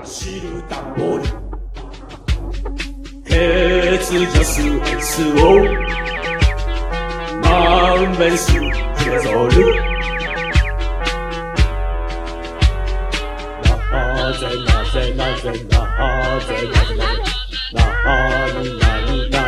走るダンボール鉄ジャス SO 満面スプレゾールなぜなぜなぜなぜなぜなぜなぜなぜ